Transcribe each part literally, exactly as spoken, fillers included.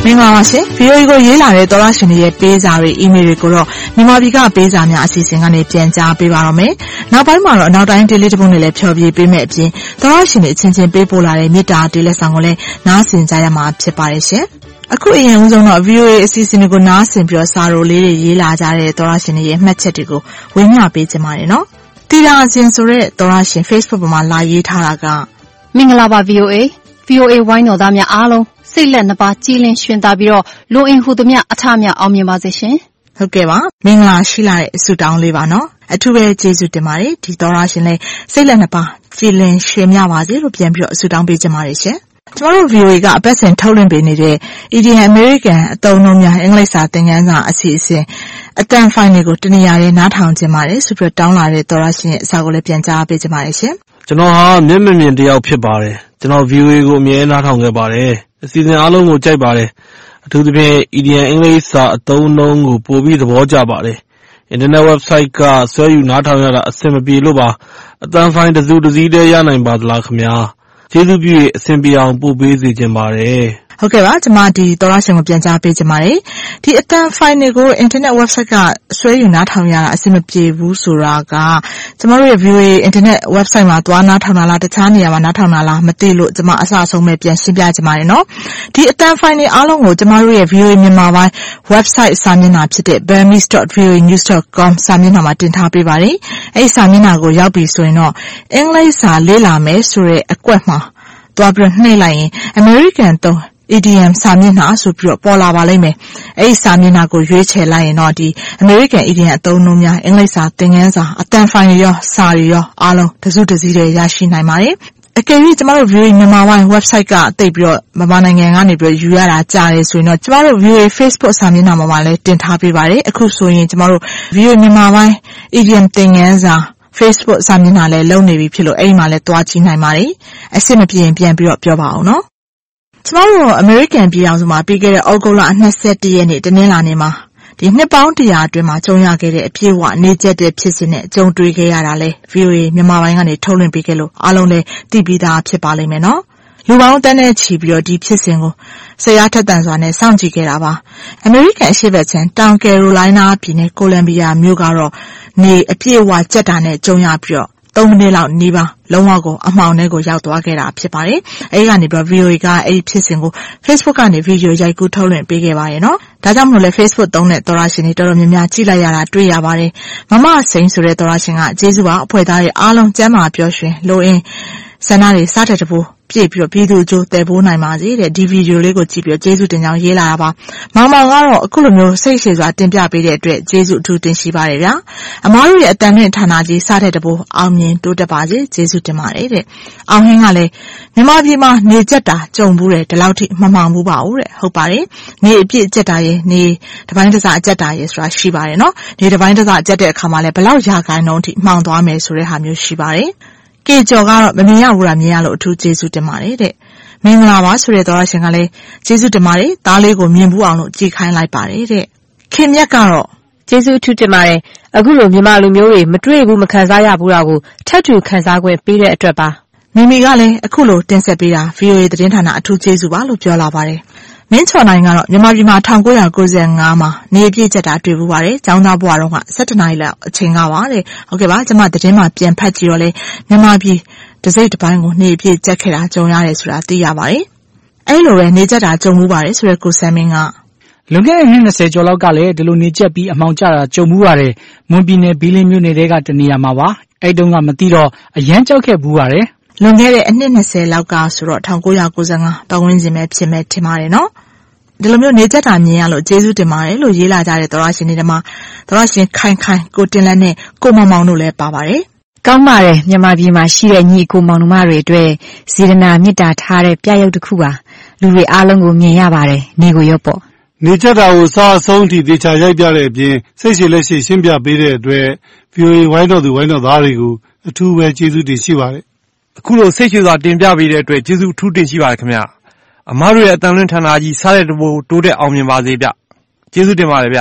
င်္ဂလာပါရှင် ဗီအိုအေ ကိုရေးလာတဲ့သောရရှင်တွေရဲ့ပေးစာတွေအီးမေးလ်တွေကိုတော့မြန်မာပြည်ကပေးစာများအစီအစဉ်ကနေပြန်ကြားပေးပါတော့မယ်။နောက်ပိုင်းမှာတော့နောက်တိုင်း daily တစ်ပုဒ်နဲ့လည်းဖြောပြပေးမယ့်အပြင်သောရရှင်တွေအချင်းချင်းပေးပို့လာတဲ့မေတ္တာတေးလက်ဆောင်ကိုလည်းနားဆင်ကြရမှာဖြစ်ပါတယ်ရှင်။အခုအရင်ဦးဆုံးတော့ ဗီအိုအေ အစီအစဉ်တွေကိုနားဆင်ပြီးတော့စာရိုလေးတွေရေးလာကြတဲ့သောရရှင်တွေရဲ့မှတ်ချက်တွေကိုဝေမျှပေးကြပါမယ်နော်။တီတာရှင်ဆိုတဲ့သောရရှင် Facebook ပေါ်မှာလာရေးထားတာကမင်္ဂလာပါ ဗီအိုအေ ဗီအိုအေ ဝိုင်းတော်သားများအားလုံးစိတ်လက်နှစ်ပါးကြည်လင်ရှင်သာပြီးတော့လူအင်ဟူသမျှအထများအောင်မြင်ပါစေရှင်ဟုတ်ကဲ့ပါမင်္ဂလာရှိလာတဲ့အဆုတောင်းလေးပါနော်အထူးပဲကျေးဇူးတင်ပါတယ်ဒီသောရရှင်လေးစိတ်လက်နှစ်ပါးကြည်လင်ရှင်မြပါစေလို့ပြန်ပြီးတော့အဆုတောင်းပေးကြပါရရှင်ကျမတို့ ဗီအိုအေ ကအပတ်စဉ်ထုတ်လွှင့်ပေးနေတဲ့ E D M American အသုံးအနှုန်းများအင်္ဂလိပ်စာသင်ခန်းစာအစီအစဉ်အတန်ဖိုင်တွေကိုတနေရာနဲ့နားထောင်ကြပါတယ်ဆိုပြီးတောင်းလာတဲ့သောရရှင်ရဲ့အစာကိုလည်းပြန်ကြားပေးကြပါရရှင်ကျွန်တော်ဟာမျက်မမြင်တယောက်ဖြစ်ပါတယ်ကျွန်တော် ဗီအိုအေ ကိုအမြဲနားထောင်ခဲ့ပါတယ်အစီအစဉ်အားလုံးကိုကြိုက်ပါတယ်အထူးသဖြင့် E D M အင်္ဂလိပ်စာအသုံးအနှုန်းကိုပိုပြီးသဘောကျပါတယ်အင်တာနက် website ကဆွဲယူနားထောင်ရတာအဆင်မပြေလို့ပါအတန်ဖိုင်တစ်စုတစ်စည်းတည်းရနိုင်ပါသလားခင်ဗျာကျေးဇူးပြု၍အဆင်ပြေအောင်ပို့ပေးစေချင်ပါတယ်ဟုတ်ကဲ့ပါကျွန်မဒီသောရရှင်ကိုပြန်ကြားပေးချင်ပါတယ်ဒီအတန်ဖိုင်တွေကို internet website ကဆွဲယူနားထောင်ရတာအဆင်မပြေဘူးဆိုတာကကျွန်တော်တို့ရဲ့ view internet website မှာသွားနားထောင်တာလားတခြားနေရာမှာနားထောင်တာလားမသိလို့ကျွန်မအစအဆုံးပဲပြန်ရှင်းပြချင်ပါတယ်နော်ဒီအတန်ဖိုင်တွေအားလုံးကိုကျွန်တော်တို့ရဲ့ view မြန်မာပိုင်း website စာမျက်နှာဖြစ်တဲ့ burmese dot v o a news dot com စာမျက်နှာမှာတင်ထားပေးပါတယ်အဲ့စာမျက်နှာကိုရောက်ပြီဆိုရင်တော့အင်္ဂလိပ်စာလေ့လာမယ်ဆိုတဲ့အကွက်မှာသွားပြီးနှိပ်လိုက်ရင် American သုံးE D M စာမျက်နှာဆိုပြီးတော့ပေါ်လာပါလိမ့်မယ်။အဲဒီစာမျက်နှာကိုရွေးချယ်လိုက်ရင်တော့ဒီ American E D M အသုံးအနှုန်းများအင်္ဂလိပ်စာသင်ခန်းစာအတန်ဖိုင်ရောစာရောအားလုံးတစုတစည်းတည်းရရှိနိုင်ပါတယ်။အကယ်၍ကျမတို့ view မြန်မာပိုင်း website ကတိတ်ပြီးတော့မြန်မာနိုင်ငံကနေပြီးယူရတာကြားတယ်ဆိုရင်တော့ကျမတို့ view Facebook စာမျက်နှာမှာလည်းတင်ထားပေးပါတယ်။အခုဆိုရင်ကျမတို့ view မြန်မာပိုင်း E D M သင်ခန်းစာ Facebook စာမျက်နှာလည်းလုံနေပြီဖြစ်လို့အဲ့ဒီမှာလည်းတွားကြည့်နိုင်ပါတယ်။အစ်စ်မပြေရင်ပြန်ပြီးတော့ပြောပါအောင်နော်။ကျမတို့ American ပြည်အောင်စုမှာပြီးခဲ့တဲ့ဩဂုတ်လ၂၁ရက်နေ့တနင်္လာနေ့မှာဒီနှစ်ပေါင်းတရာအတွင်းမှာကြုံရခဲ့တဲ့အပြည့်အဝနေကျက်တဲ့ဖြစ်စဉ်နဲ့ကြုံတွေ့ခဲ့ရတာလဲ ဗီအိုအေ မြန်မာပိုင်းကနေထုတ်လွှင့်ပေးခဲ့လို့အားလုံးလည်းသိပြီးသားဖြစ်ပါလိမ့်မယ်နော်လူပေါင်းတန်းနဲ့ချီပြီးတော့ဒီဖြစ်စဉ်ကိုဆရာထက်တန်စွာနဲ့စောင့်ကြည့်ခဲ့တာပါ American အရှေ့ဘက်ခြမ်းတောင်ကယ်ရိုလိုင်းနားပြည်နယ်ကိုလံဘီယာမြို့ကတော့နေအပြည့်အဝကျက်တာနဲ့ကြုံရပြီးတော့သုံးမိနစ်လောက်နေပါလုံးဝကိုအမှောင်ထဲကိုရောက်သွားခဲ့တာဖြစ်ပါတယ်။အဲဒီကနေပြီး ဗီအိုအေ ကအဲဒီဖြစ်စဉ်ကို Facebook ကနေဗီဒီယိုရိုက်ကူးထုတ်လွှင့်ပေးခဲ့ပါရဲ့နော်။ဒါကြောင့်မလို့လဲ Facebook သုံးတဲ့သောရရှင်တွေတော်တော်များများကြည့်လိုက်ရတာတွေ့ရပါတယ်။မမစိန်ဆိုတဲ့သောရရှင်ကကျေးဇူးပါအဖွဲ့သားတွေအားလုံးကျမ်းမာပျော်ရွှင်လိုအင်းဆန္ဒတွေစားတဲ့တပိုးပြည့်ပြီးတော့ပြည်သူအကျိုးတည်ပိုးနိုင်ပါစေတဲ့ဒီဗီဒီယိုလေးကိုကြည့်ပြီးကျေးဇူးတင်ကြောင်းရေးလာတာပါမောင်မောင်ကတော့အခုလိုမျိုးစိတ်ရှည်စွာတင်ပြပေးတဲ့အတွက်ကျေးဇူးအထူးတင်ရှိပါတယ်ဗျာအမားတို့ရဲ့အတန်နဲ့ဌာနကြီးစားတဲ့တပိုးအောင်မြင်တိုးတက်ပါစေကျေးဇူးတင်ပါတယ်တဲ့အောင်ဟင်းကလည်းမြန်မာပြည်မှာနေကျက်တာကြုံဘူးတယ်ဒီလောက်ထိမမှောင်ဘူးပါဘူးတဲ့ဟုတ်ပါတယ်နေအပြည့်ကျက်တာရဲ့နေတပိုင်းတစားအကျက်တာရဲ့ဆိုတာရှိပါတယ်နော်နေတပိုင်းတစားအကျက်တဲ့အခါမှာလည်းဘလောက်ရာခိုင်နှုန်းထိမှောင်သွားမယ်ဆိုတဲ့ဟာမျိုးရှိပါတယ်ကေကျော်ကတော့မမြင်ရဘူးလားမြင်ရလို့အထူးကျေးဇူးတင်ပါတယ်တဲ့မင်္ဂလာပါဆိုတဲ့သောရရှင်ကလည်းကျေးဇူးတင်ပါတယ်သားလေးကိုမြင်ဘူးအောင်လို့ကြည်ခိုင်းလိုက်ပါတယ်တဲ့ခင်မြတ်ကတော့ကျေးဇူးအထူးတင်ပါတယ်အခုလိုမြန်မာလူမျိုးတွေမတွေ့ဘူးမခံစားရဘူးတာကိုထပ်တူခံစား권ပေးတဲ့အတွက်ပါမိမိကလည်းအခုလိုတင်ဆက်ပေးတာ ဗီအိုအေ သတင်းဌာနအထူးကျေးဇူးပါလို့ပြောလာပါတယ်မင်းချော်နိုင်ကတော့မြန်မာပြည်မှာ၁၉၉၅မှာနေပြည့်ကျက်တာတွေ့ဘူးပါတယ်။ကျောင်းသားဘဝတော့က၁၇နှစ်လောက်အချိန်ကပါတဲ့။ဟုတ်ကဲ့ပါကျွန်မသတင်းမှာပြန်ဖတ်ကြည့်တော့လေမြန်မာပြည်တစ်စိတ်တစ်ပိုင်းကိုနေပြည့်ကျက်ခဲ့တာကြုံရတယ်ဆိုတာသိရပါတယ်။အဲ့လိုပဲနေကျက်တာကြုံမှုပါတယ်ဆိုတဲ့ကိုဆမ်မင်းကလွန်ခဲ့တဲ့နှစ်၂၀ကျော်လောက်ကလည်းဒီလိုနေကျက်ပြီးအမှောင်ကျတာကြုံမှုပါတယ်။မွန်ပြည်နယ်ဘီလင်းမြို့နယ်တဲကတနေရာမှာပါ။အဲ့တုန်းကမသိတော့အရန်ကြောက်ခဲ့ဘူးပါတယ်။လွန်ခဲ့တဲ့အနှစ်၂၀လောက်ကဆိုတော့၁၉၉၅ပတ်ဝန်းကျင်ပဲဖြစ်မဲ့ထင်ပါတယ်နော်။ဒီလိုမျိုးနေကျက်တာမြင်ရလို့ကျေးဇူးတင်ပါတယ်လို့ရေးလာကြတဲ့သောရရှင်တွေမှာသောရရှင်ခိုင်ခိုင်ကိုတင်လက်နဲ့ကိုမောင်မောင်တို့လည်းပါပါတယ်။ကောင်းပါတယ်မြန်မာပြည်မှာရှိတဲ့ညီကိုမောင်နှမတွေအတွက်စေတနာမေတ္တာထားတဲ့ပြရုပ်တစ်ခုပါလူတွေအားလုံးကိုမြင်ရပါတယ်နေကိုရောပေါ့နေကျက်တာကိုစားအဆုံးထိတေချာရိုက်ပြတဲ့အပြင်စိတ်ရှည်လက်ရှိရှင်းပြပေးတဲ့အတွက် ဗီအိုအေ ဝိုင်းတော်သူဝိုင်းတော်သားတွေကိုအထူးပဲကျေးဇူးတင်ရှိပါတယ်အခုလိုစိတ်ရှည်စွာတင်ပြပေးတဲ့အတွက်ကျေးဇူးအထူးတင်ရှိပါတယ်ခင်ဗျာအမားတို့ရဲ့အတန်လွင့်ဌာနကြီးစားတဲ့တပိုးတိုးတက်အောင်မြင်ပါစေဗျကျေးဇူးတင်ပါတယ်ဗျ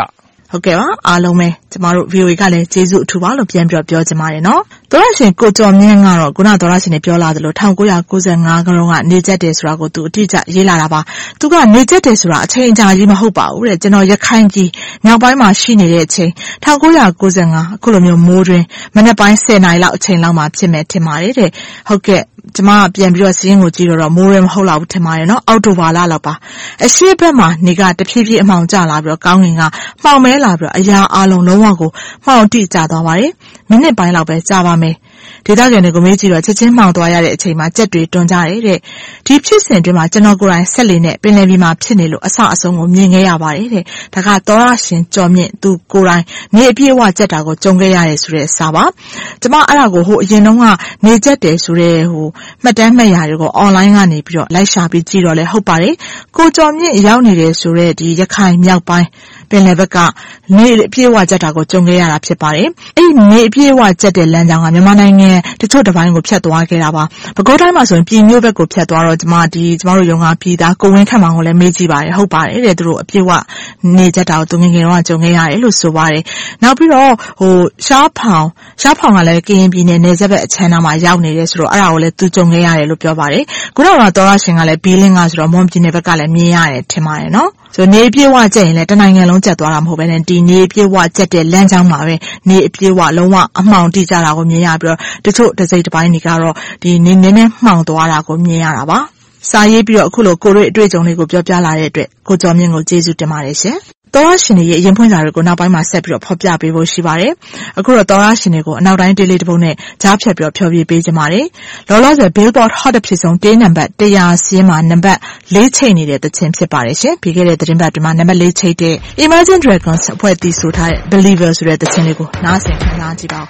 ဟုတ်ကဲ့ပါအားလုံးပဲကျမတို့ V O A ကလည်းကျေးဇူးအထူးပါလို့ပြန်ပြီးပြောကြပါတယ်နော်သောရရှင်ကိုကျော်မြင့်ကတော့ခုနသောရရှင်တွေပြောလာသလို၁၉၉၅ကလုံးကနေကျက်တယ်ဆိုတာကိုသူအတိအကျရေးလာတာပါသူကနေကျက်တယ်ဆိုတာအချိန်အကြာကြီးမဟုတ်ပါဘူးတဲ့ကျွန်တော်ရခိုင်ကြီးမြောက်ပိုင်းမှာရှိနေတဲ့အချိန်၁၉၉၅အခုလိုမျိုးမိုးတွင်မနေ့ပိုင်း၁၀နာရီလောက်အချိန်လောက်မှာဖြစ်မယ်ထင်ပါတယ်တဲ့ဟုတ်ကဲ့ကျမပြန်ပြီးတော့စီးရင်ကိုကြည့်တော့မိုးရဲမဟုတ်တော့ဘူးထင်ပါတယ်နော်အောက်တိုဘာလလောက်ပါအရှိဘက်မှာနေကတဖြည်းဖြည်းအမှောင်ကျလာပြီးတော့ကောင်းကင်ကမှောင်မဲလာပြီးတော့အရာအလုံးလုံးဝကိုမှောင်တိကျသွားပါတယ်မိနစ်ပိုင်းလောက်ပဲကြာပါမယ်ဒေသခံတွေကိုမေးကြည့်တော့ချက်ချင်းမှောင်သွားရတဲ့အချိန်မှာကြက်တွေတွန်းကြတယ်တဲ့ဒီဖြစ်စဉ်အတွင်းမှာကျွန်တော်ကိုယ်တိုင်ဆက်လေနဲ့ပင်လယ်ပြင်မှာဖြစ်နေလို့အဆအဆုံးကိုမြင်ခဲ့ရပါတယ်တဲ့ဒါကသောရရှင်ကျော်မြင့်သူကိုယ်တိုင်နေအပြည့်အဝကြက်တာကိုကြုံခဲ့ရတယ်ဆိုတဲ့အစာပါကျွန်မအဲ့ဒါကိုဟိုအရင်တုန်းကနေကြက်တယ်ဆိုတဲ့ဟိုမှတ်တမ်းမှတ်ရာတွေကို online ကနေပြီးတော့လိုက်ရှာပြီးကြည့်တော့လဲဟုတ်ပါတယ်ကိုကျော်မြင့်ရောက်နေတယ်ဆိုတဲ့ဒီရခိုင်မြောက်ပိုင်းပင်လယ်ဘက်ကနေအပြည့်အဝကြက်တာကိုကြုံခဲ့ရတာဖြစ်ပါတယ်အဲ့ဒီနေအပြည့်အဝကြက်တဲ့လမ်းကြောင်းကမြန်မာနိုင်ငံတချို့တစ်ပိုင်းကိုဖြတ်သွားခဲ့တာပါပဲခူးတိုင်းမှာဆိုရင်ပြည်မျိုးဘက်ကိုဖြတ်သွားတော့ကျွန်မဒီကျွန်တော်တို့ရုံကပြည်သားကိုဝင်းခန့်မောင်ကိုလည်းမေးကြည့်ပါတယ်ဟုတ်ပါတယ်တဲ့သူတို့အပြည့်အဝနေကြက်တာကိုသူငယ်ငယ်တော့ကြုံခဲ့ရတယ်လို့ဆိုပါတယ်နောက်ပြီးတော့ဟိုရှားဖောင်ရှားဖောင်ကလည်းကရင်ပြည်နယ်နယ်စပ်ဘက်အချမ်းနာမှာရောက်နေတယ်ဆိုတော့အဲ့ဒါကိုလည်းသူကြုံခဲ့ရတယ်လို့ပြောပါတယ်ခုနကတော့သောရရှင်ကလည်းဘီလင်းကဆိုတော့မွန်ပြည်နယ်ဘက်ကလည်းမြင်ရတယ်ထင်ပါတယ်နော်ဆိုနေပြေဝကျက်ရင်လည်းတနိုင်ငံလုံးကျက်သွားတာမဟုတ်ဘဲနဲ့ဒီနေပြေဝကျက်တဲ့လမ်းကြောင်းမှာပဲနေအပြေဝလုံးဝအမှောင်တိကျတာကိုမြင်ရပြီးတော့တချို့တစ်စိတ်တစ်ပိုင်းတွေကတော့ဒီနေနေနဲ့မှောင်သွားတာကိုမြင်ရတာပါစာရေးပြီးတော့အခုလိုကိုတို့အတွေ့အကြုံတွေကိုပြောပြလာတဲ့အတွက်ကိုကျော်မြင့်ကိုကျေးဇူးတင်ပါတယ်ရှင်သောရရှင်တွေရဲ့အရင်ဖွင့်စာတွေကိုနောက်ပိုင်းမှာဆက်ပြီးတော့ဖော်ပြပေးဖို့ရှိပါတယ်အခုတော့သောရရှင်တွေကိုအနောက်တိုင်းဒေးလေးတစ်ပုဒ်နဲ့ကြားဖြတ်ပြီးတော့ဖျော်ဖြေပေးကြပါတယ်လောလောဆယ် Billboard Hot အဖြစ်ဆုံးတေးနံပါတ်one hundredစီးမှာနံပါတ်fourချိတ်နေတဲ့သချင်းဖြစ်ပါတယ်ရှင်ပြီးခဲ့တဲ့သတင်းပတ်တွေမှာနံပါတ်fourချိတ်တဲ့ Imagine Dragons အဖွဲ့တည်ဆိုထားတဲ့ Believer ဆိုတဲ့သချင်းလေးကိုနားဆင်ခံစားကြည့်ပါဦး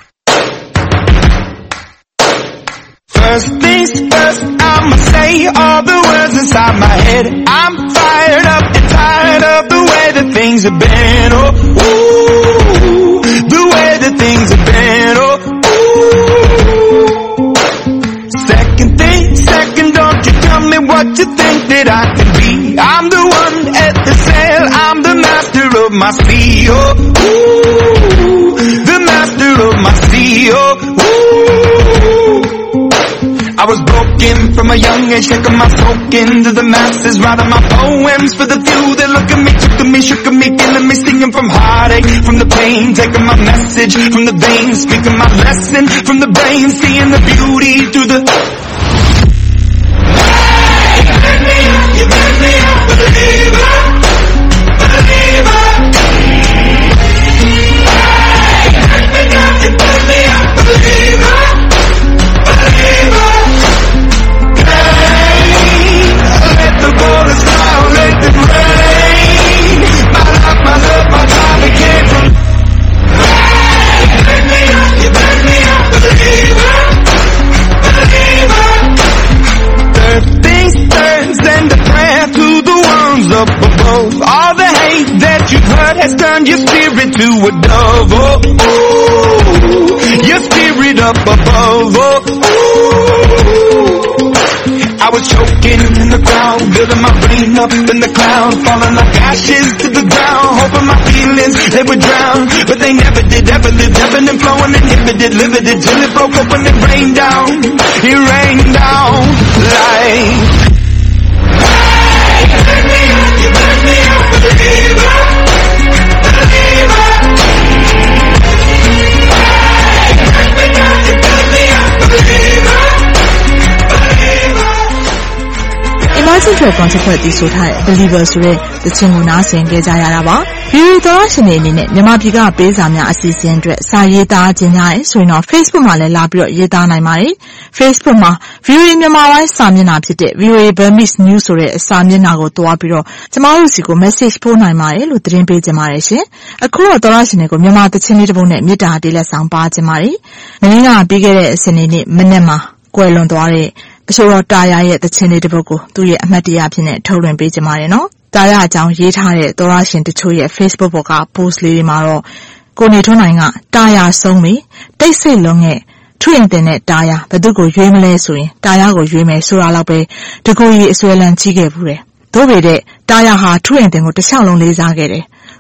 First things first, I'ma say all the words inside my head. I'm fired up and tired of the way that things have been. Oh, ooh, the way that things have been. Oh, ooh. Second thing, second, don't you tell me what you think that I can be. I'm the one at the sail, I'm the master of my sea. Oh, ooh, the master of my sea. Oh, ooh. I was broken from a young age, taking my soak into the masses, writing my poems for the few that look at me, took to me, shook at me, feeling me, singing from heartache, from the pain, taking my message from the veins, speaking my lesson from the brain, seeing the beauty through the... Hey, you make me up, you make me up, believer, believer. Hey, you make me up, you make me up, believer, believer. Let the waters flow, let them rain. My life, my love, my time, it came from. Hey, you make me up, you make me up, believer, believer. Third things third, send a prayer to the ones up above. All the hate that you've heard has turned your spirit to a dove. Oh, ooh, your spirit up above. Oh, ooh. I was choking in the ground, building my brain up in the cloud, falling like ashes to the ground, hoping my feelings, they would drown, but they never did, ever lived, ebbing and flowing, inhibited, limited, till it broke up when it rained down, it rained down like... Hey, you make me up, you make me up, believer, believer. Hey, you make me up, you make me up, believer, believer. Imagine Dragons အဖွဲ့တည်ဆိုထားတဲ့ Believer ဆိုတဲ့သချင်းကိုနားဆင်ကြကြရတာပါ။ View သောရှင်တွေအနေနဲ့မြန်မာပြည်ကပေးစာများအစီအစဉ်အတွက်စာရေးသားခြင်းများရဲဆိုရင်တော့ Facebook မှာလည်းလာပြီးတော့ရေးသားနိုင်ပါတယ်။ Facebook မှာ View မြန်မာပိုင်းစာမျက်နှာဖြစ်တဲ့ View Burmese News ဆိုတဲ့စာမျက်နှာကိုတွားပြီးတော့ကျမတို့စီကို message ပို့နိုင်ပါတယ်လို့သတင်းပေးကြပါတယ်ရှင်။အခုတော့သောရှင်တွေကိုမြန်မာသချင်းလေးတစ်ပုဒ်နဲ့မေတ္တာတေးလက်ဆောင်ပါခြင်းပါတယ်။မင်းကပြီးခဲ့တဲ့အစဉ်နေ့မနေ့မှာကွယ်လွန်သွားတဲ့အဆိုတော်တာယာရဲ့သချင်းလေးတစ်ပုဒ်ကိုသူ့ရဲ့အမှတ်တရဖြစ်နေထုတ်လွှင့်ပေးကြပါတယ်နော်။တာယာအကြောင်းရေးထားတဲ့သောရရှင်တချို့ရဲ့ Facebook ပေါ်က post လေးတွေမှာတော့ကိုနေထွန်းနိုင်ကတာယာဆုံးပြီတိတ်ဆိတ်လုံးရဲ့ထွင်တင်တဲ့တာယာဘယ်သူကိုရွေးမလဲဆိုရင်တာယာကိုရွေးမယ်ဆိုတာတော့ပဲတကူကြီးအစွဲလန်းကြီးခဲ့ဘူးတယ်။သို့ပေတဲ့တာယာဟာထွင်တင်ကိုတစ်လျှောက်လုံးလေးစားခဲ့တယ်။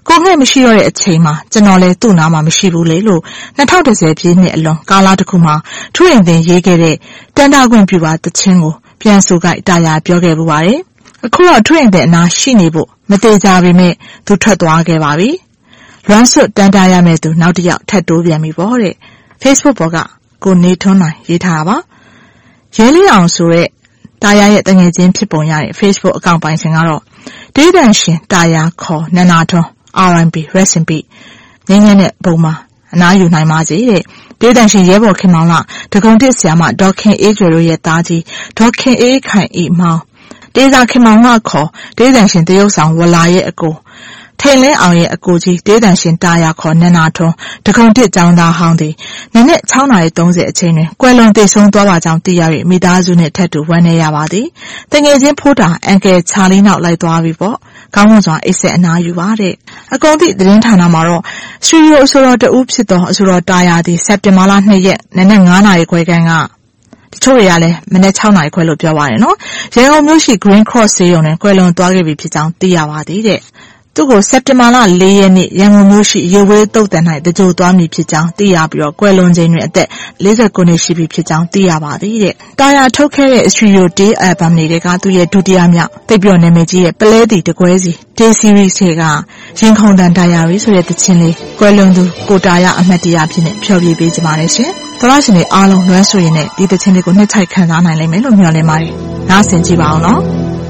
ကိုငှဲ့မရှိတော့တဲ့အချိန်မှာကျွန်တော်လည်းသူ့နားမှာမရှိဘူးလေလို့၂၀၁၀ပြည့်နှစ်အလွန်ကာလတစ်ခုမှာထူးရင်တင်ရေးခဲ့တဲ့တန်တာခွင့်ပြပါတခြင်းကိုပြန်ဆိုကြတာယာပြောခဲ့ပူပါတယ်အခုတော့ထူးရင်တင်အနာရှိနေဖို့မသေးကြပေမဲ့သူထွက်သွားခဲ့ပါပြီလွမ်းစွတ်တန်တာရမဲ့သူနောက်တစ်ယောက်ထပ်တိုးပြန်ပြီပေါ့တဲ့ Facebook ပေါ်ကကိုနေထွန်းနိုင်ရေးထားတာပါရဲလေးအောင်ဆိုတဲ့တာယာရဲ့တငယ်ချင်းဖြစ်ပုံရတဲ့ Facebook အကောင့်ပိုင်ရှင်ကတော့ဒေးတန်ရှင်တာယာခေါ်နန္နာထွန်း R and B Rest in Peace ငင်းငင်းတဲ့ပုံမှာအနားယူနိုင်ပါစေတဲ့ဒေးတန်ရှင်ရဲဘော်ခင်မောင်လာဒဂုံတစ်ဆရာမဒေါခင်အေးကျွယ်တို့ရဲ့သားကြီးဒေါခင်အေးခိုင်အေးမောင်ဒေးစာခင်မောင်ကခေါ်ဒေးတန်ရှင်တရုတ်ဆောင်ဝလာရဲ့အကိုထိန်လင်းအောင်ရဲ့အကိုကြီးဒေးတန်ရှင်တာယာခေါ်နန္နာထွန်းဒဂုံတစ်ကျောင်းသားဟောင်းသည်နနက်၆နာရီ၃၀အချိန်တွင်ကွယ်လွန်တိတ်ဆုံးသွားပါကြောင်းသိရ၍မိသားစုနှင့်ထပ်တူဝမ်းနည်းရပါသည်တငယ်ချင်းဖိုးတာအန်ကယ်ချာလီနောက်လိုက်သွားပြီပေါ့ကောင်းမွန်စွာအိတ်ဆက်အနားယူပါတဲ့အကုန်သည့်သတင်းဌာနမှာတော့စတူဒီယိုအဆိုတော်တဦးဖြစ်သောအဆိုတော်တာယာသည်စက်တင်ဘာလ၂ရက်နနက်၅နာရီခွဲခန့်ကတချို့တွေကလည်းမနေ့၆နာရီခွဲလို့ပြောပါတယ်နော်ရန်ကုန်မြို့ရှိ Green Cross ဆေးရုံတွင်ကွယ်လွန်သွားခဲ့ပြီဖြစ်ကြောင်းသိရပါသည်တဲ့သူ့ကိုစက်တင်ဘာလ၄ရက်နေ့ရန်ကုန်မြို့ရှိရေဝေးတုတ်တန်၌တကြိုသွားမည်ဖြစ်ကြောင်းသိရပြီးတော့ကွယ်လွန်ချိန်တွင်အသက်၄၉နှစ်ရှိပြီဖြစ်ကြောင်းသိရပါသည်တဲ့တာယာထုတ်ခဲ့တဲ့ Studio Day Album တွေကသူ့ရဲ့ဒုတိယမြောက်သိပ်ပြောနာမည်ကြီးရဲ့ပလဲတီတကွဲစီ Day Series တွေကရင်ခုန်တန်တာယာရီဆိုတဲ့တခြင်းလေးကွယ်လွန်သူကိုတာယာအမှတ်တရဖြစ်နေဖျော်ဖြေပေးကြပါလေရှင်သောရရှင်တွေအားလုံးလွမ်းဆိုရင်လည်းဒီတခြင်းလေးကိုနှစ်ချိုက်ခံစားနိုင်လိမ့်မယ်လို့မျှော်လင့်ပါတယ်နားဆင်ကြည့်ပါအောင်နော်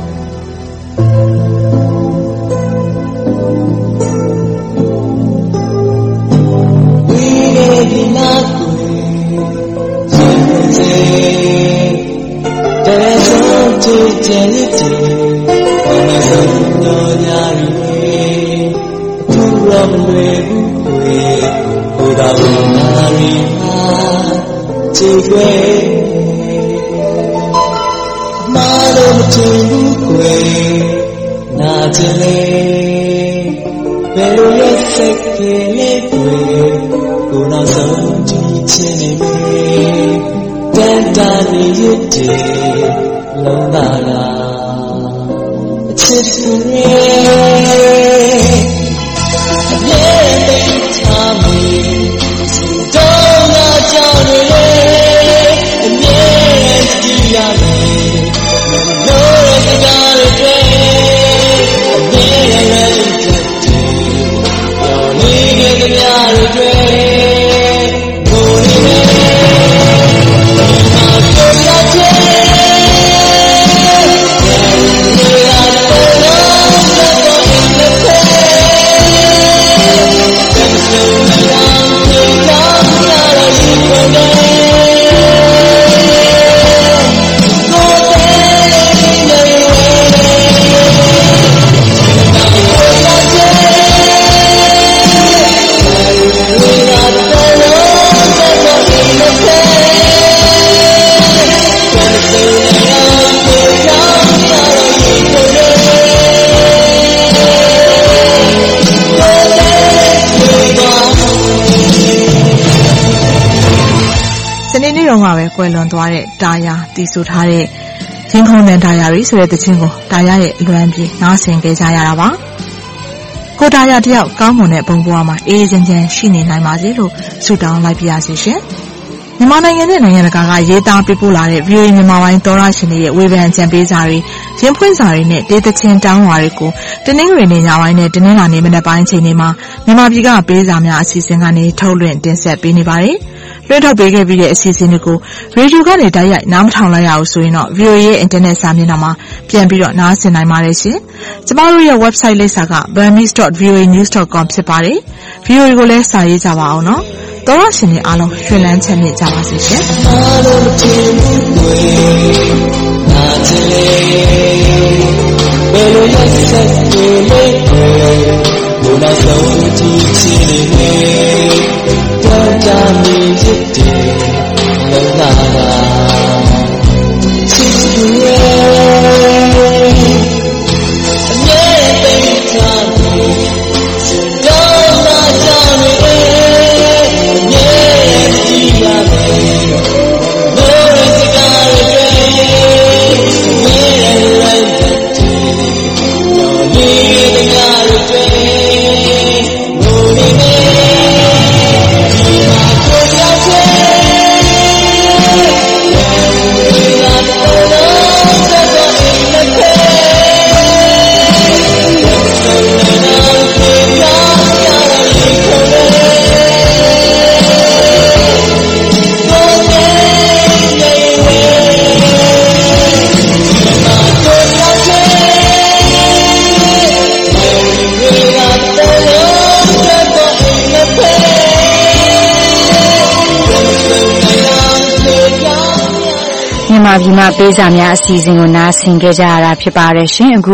ဒီနာကိုစင်စေတဲ့ဆုံးချစ်ချင်တဲ့ဘာမှဆုံးတော့ညာရီသူ့ရောမလွယ်ဘူးကိုယ်ဟိုတာဝင်နာရီမှာချစ်ွယ်မာလို့မချင်ဘူးကိုယ်နာချင်လေဘယ်လိုရဲ့စက်ကလေးကိုယ်ကိုနောက်ဆုံးကြည့်ချင်နေမေတန်တာနေရတဲ့လုံးသာလားချစ်သူရဲ့အမြဲတမ်းထားမည်တော့လာကြောက်နေလေအမြဲတည်ရမယ်လို့စကားတွေအမြဲလည်းပြောနေကြတဲ့များတွေတော့ကပဲကွယ်လွန်သွားတဲ့တာယာတည်ဆိုထားတဲ့ရင်ခုန်တန်တာယာရီဆိုတဲ့တခြင်းကိုတာယာရဲ့အလွမ်းပြေနားဆင်ကြကြရတာပါကိုတာယာတယောက်ကောင်းမွန်တဲ့ဘုံဘဝမှာအေးအေးချမ်းချမ်းရှိနေနိုင်ပါစေလို့ဆုတောင်းလိုက်ပါရစေရှင်မြန်မာနိုင်ငံနဲ့နိုင်ငံတကာကရေးသားပေးပို့လာတဲ့ ဗီအိုအေ မြန်မာပိုင်းသောရရှင်တွေရဲ့ဝေဖန်ကြံပေးစာတွေရင်ဖွင့်စာတွေနဲ့ဒေသချင်းတောင်းဝါတွေကိုတနင်္ဂနွေနေ့ညပိုင်းနဲ့တနင်္လာနေ့မနက်ပိုင်းအချိန်တွေမှာမြန်မာပြည်ကပေးစာများအစီအစဉ်ကနေထုတ်လွှင့်တင်ဆက်ပေးနေပါတယ်လွှင့်ထုတ်ပေးခဲ့ပြီးတဲ့အစီအစဉ်တွေကိုရေဒီယိုကနေတိုက်ရိုက်နားမထောင်လိုက်ရအောင်ဆိုရင်တော့ ဗီအိုအေ ရဲ့အင်တာနက်စာမျက်နှာမှာပြန်ပြီးတော့နားဆင်နိုင်ပါတယ်ရှင်ကျမတို့ရဲ့ website လိပ်စာက burmese dot v o a news dot com ဖြစ်ပါတယ်ဗီအိုအေကိုလည်းစာရေးကြပါအောင်နော်တော်ရရှင်တွေအားလုံးရွှင်လန်းချမ်းမြေ့ကြပါစေရှင်အားလုံးတင်ပွေနာချေဘယ်လိုရက်ဆက်တွေလေးတွေဘုရားဆုံးကြည့်ချင်နေတောကြမြည်တဲ့လောကလာချစ်သူရဲ့အမြဲတမ်းထားပြီးတော့လာကြနေThank you. ပြည်မှာပေးစာများအစီအစဉ်ကိုနားဆင်ကြကြရတာဖြစ်ပါတယ်ရှင်အခု